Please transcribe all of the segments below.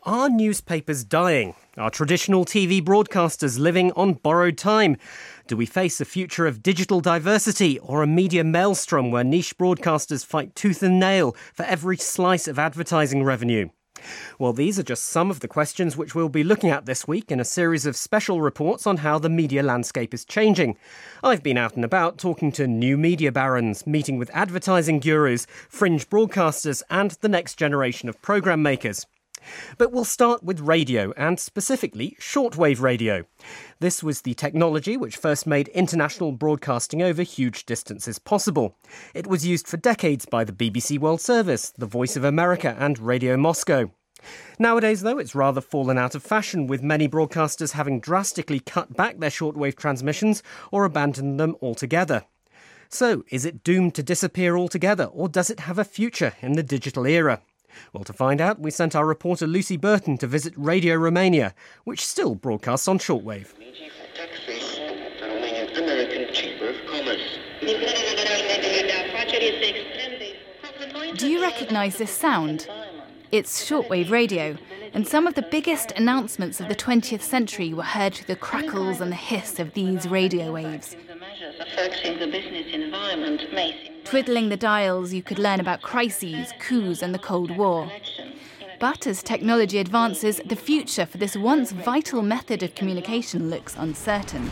Are newspapers dying? Are traditional TV broadcasters living on borrowed time? Do we face a future of digital diversity or a media maelstrom where niche broadcasters fight tooth and nail for every slice of advertising revenue? Well, these are just some of the questions which we'll be looking at this week in a series of special reports on how the media landscape is changing. I've been out and about talking to new media barons, meeting with advertising gurus, fringe broadcasters and the next generation of programme makers. But we'll start with radio, and specifically shortwave radio. This was the technology which first made international broadcasting over huge distances possible. It was used for decades by the BBC World Service, the Voice of America and Radio Moscow. Nowadays, though, it's rather fallen out of fashion, with many broadcasters having drastically cut back their shortwave transmissions or abandoned them altogether. So, is it doomed to disappear altogether, or does it have a future in the digital era? Well, to find out, we sent our reporter Lucy Burton to visit Radio Romania, which still broadcasts on shortwave. Do you recognise this sound? It's shortwave radio, and some of the biggest announcements of the 20th century were heard through the crackles and the hiss of these radio waves. Twiddling the dials, you could learn about crises, coups and the Cold War. But as technology advances, the future for this once vital method of communication looks uncertain.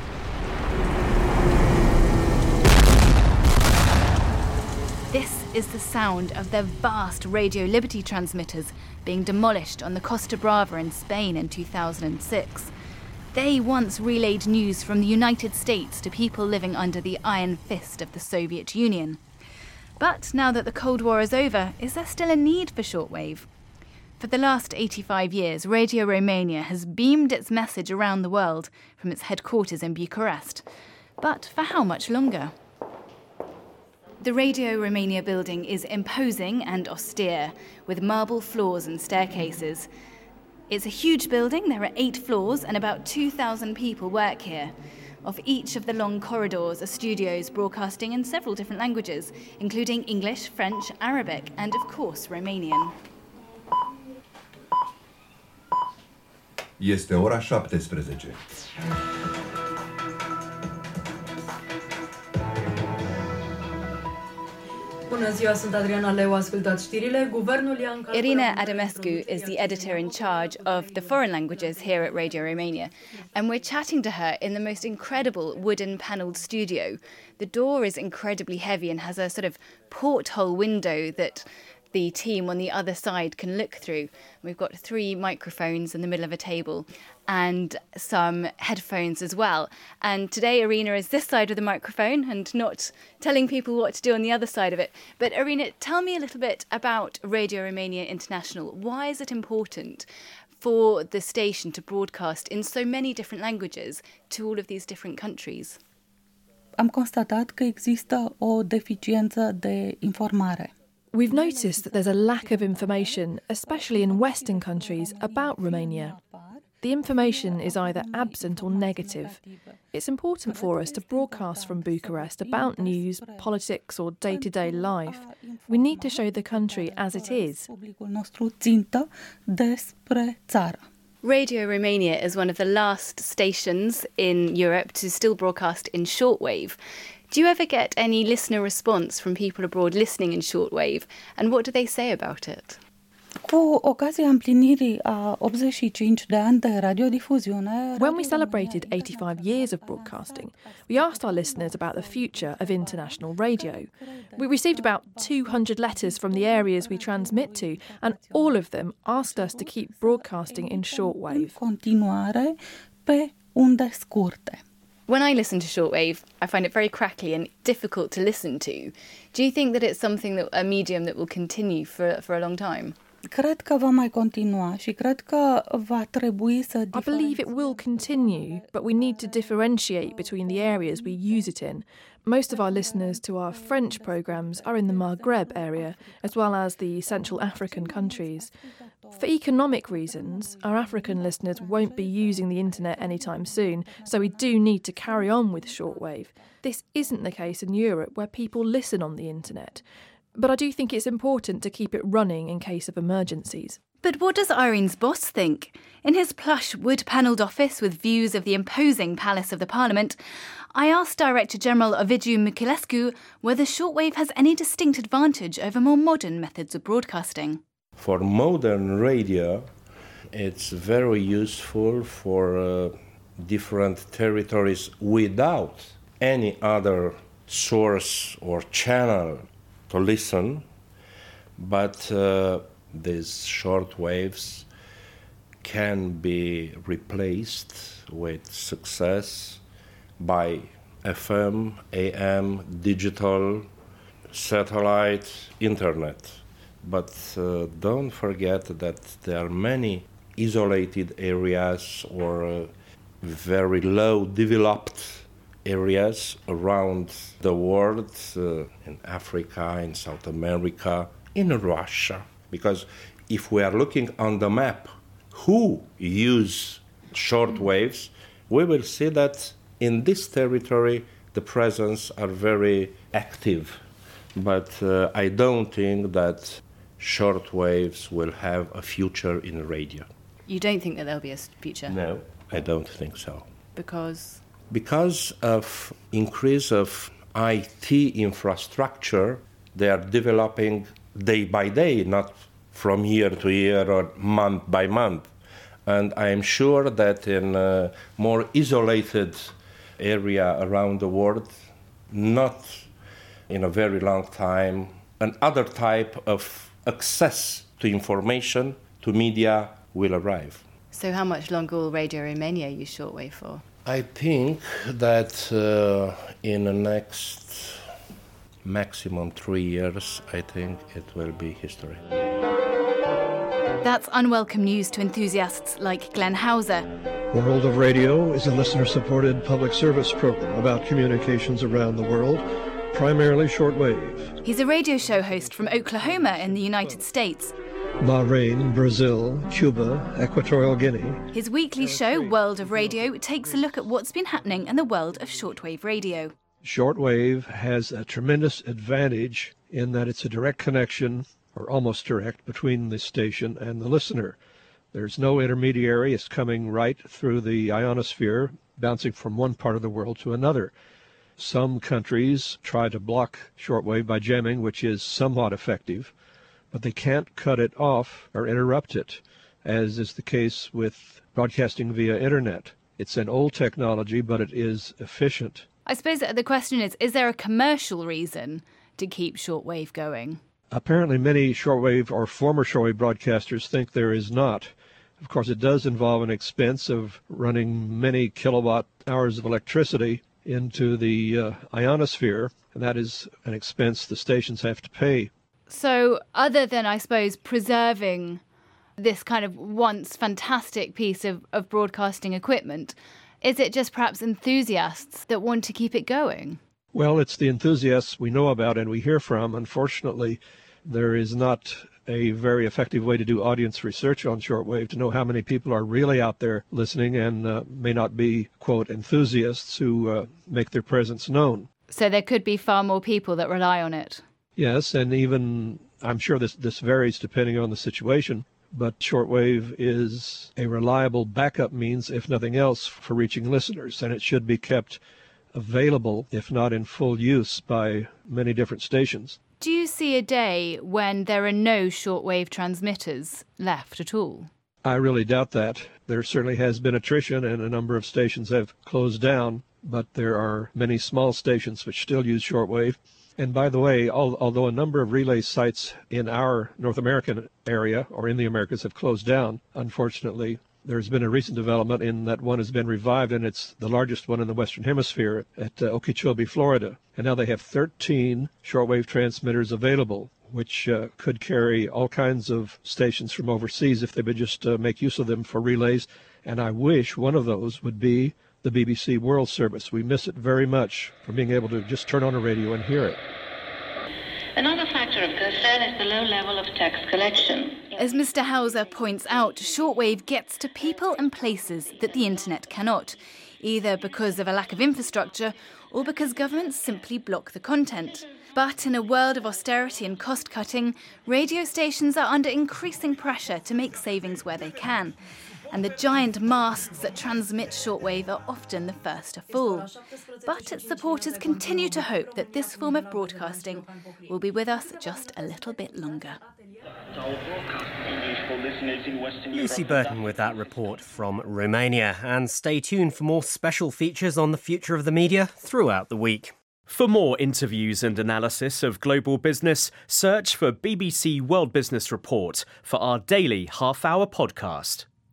This is the sound of the vast Radio Liberty transmitters being demolished on the Costa Brava in Spain in 2006. They once relayed news from the United States to people living under the iron fist of the Soviet Union. But now that the Cold War is over, is there still a need for shortwave? For the last 85 years, Radio Romania has beamed its message around the world from its headquarters in Bucharest. But for how much longer? The Radio Romania building is imposing and austere, with marble floors and staircases. It's a huge building. There are 8 floors and about 2,000 people work here. Off each of the long corridors are studios broadcasting in several different languages, including English, French, Arabic and, of course, Romanian. Este ora 17. Irina Adamescu is the editor in charge of the foreign languages here at Radio Romania, and we're chatting to her in the most incredible wooden panelled studio. The door is incredibly heavy and has a sort of porthole window that the team on the other side can look through. We've got 3 microphones in the middle of a table and some headphones as well. And today Irina is this side of the microphone and not telling people what to do on the other side of it. But Irina, tell me a little bit about Radio Romania International. Why is it important for the station to broadcast in so many different languages to all of these different countries? Am constatat că există o deficiență de informare. We've noticed that there's a lack of information, especially in Western countries, about Romania. The information is either absent or negative. It's important for us to broadcast from Bucharest about news, politics or day-to-day life. We need to show the country as it is. Radio Romania is one of the last stations in Europe to still broadcast in shortwave. Do you ever get any listener response from people abroad listening in shortwave, and what do they say about it? Cu ocazia împlinirii a 85 de ani de radiodifuziune. When we celebrated 85 years of broadcasting, we asked our listeners about the future of international radio. We received about 200 letters from the areas we transmit to, and all of them asked us to keep broadcasting in shortwave. Continuare pe unde scurte. When I listen to shortwave, I find it very crackly and difficult to listen to. Do you think that it's a medium that will continue for a long time? Cred că va mai continua și cred că va trebui să I believe it will continue, but we need to differentiate between the areas we use it in. Most of our listeners to our French programmes are in the Maghreb area, as well as the Central African countries. For economic reasons, our African listeners won't be using the internet anytime soon, so we do need to carry on with shortwave. This isn't the case in Europe, where people listen on the internet. But I do think it's important to keep it running in case of emergencies. But what does Irene's boss think? In his plush wood-panelled office with views of the imposing Palace of the Parliament, I asked Director General Ovidiu Miculescu whether shortwave has any distinct advantage over more modern methods of broadcasting. For modern radio, it's very useful for different territories without any other source or channel to listen, but these short waves can be replaced with success by FM, AM, digital, satellite, internet. But don't forget that there are many isolated areas or very low developed areas around the world, in Africa, in South America, in Russia. Because if we are looking on the map who use short waves, we will see that in this territory the presence are very active. But I don't think that short waves will have a future in radio. You don't think that there'll be a future? No, I don't think so. Because? Because of increase of IT infrastructure, they are developing day by day, not from year to year or month by month. And I am sure that in a more isolated area around the world, not in a very long time, another type of access to information, to media, will arrive. So how much longer will Radio Romania use shortwave for? I think that in the next maximum 3 years, I think it will be history. That's unwelcome news to enthusiasts like Glenn Hauser. World of Radio is a listener-supported public service program about communications around the world, primarily shortwave. He's a radio show host from Oklahoma in the United States. Bahrain, Brazil, Cuba, Equatorial Guinea. His weekly show, World of Radio, takes a look at what's been happening in the world of shortwave radio. Shortwave has a tremendous advantage in that it's a direct connection, or almost direct, between the station and the listener. There's no intermediary. It's coming right through the ionosphere, bouncing from one part of the world to another. Some countries try to block shortwave by jamming, which is somewhat effective, but they can't cut it off or interrupt it, as is the case with broadcasting via internet. It's an old technology, but it is efficient. I suppose the question is there a commercial reason to keep shortwave going? Apparently many shortwave or former shortwave broadcasters think there is not. Of course, it does involve an expense of running many kilowatt hours of electricity into the ionosphere, and that is an expense the stations have to pay. So other than, I suppose, preserving this kind of once fantastic piece of broadcasting equipment, is it just perhaps enthusiasts that want to keep it going? Well, it's the enthusiasts we know about and we hear from. Unfortunately, there is not a very effective way to do audience research on shortwave to know how many people are really out there listening and may not be, quote, enthusiasts who make their presence known. So there could be far more people that rely on it. Yes, and even, I'm sure this varies depending on the situation, but shortwave is a reliable backup means, if nothing else, for reaching listeners, and it should be kept available, if not in full use, by many different stations. Do you see a day when there are no shortwave transmitters left at all? I really doubt that. There certainly has been attrition, and a number of stations have closed down, but there are many small stations which still use shortwave. And by the way, although a number of relay sites in our North American area or in the Americas have closed down, unfortunately, there's been a recent development in that one has been revived, and it's the largest one in the Western Hemisphere at Okeechobee, Florida. And now they have 13 shortwave transmitters available, which could carry all kinds of stations from overseas if they would just make use of them for relays. And I wish one of those would be the BBC World Service. We miss it very much from being able to just turn on a radio and hear it. Another factor of concern is the low level of text collection. As Mr. Hauser points out, shortwave gets to people and places that the internet cannot. either because of a lack of infrastructure or because governments simply block the content. But in a world of austerity and cost-cutting, radio stations are under increasing pressure to make savings where they can. And the giant masts that transmit shortwave are often the first to fall. But its supporters continue to hope that this form of broadcasting will be with us just a little bit longer. Lucy Burton with that report from Romania. And stay tuned for more special features on the future of the media throughout the week. For more interviews and analysis of global business, search for BBC World Business Report for our daily half-hour podcast.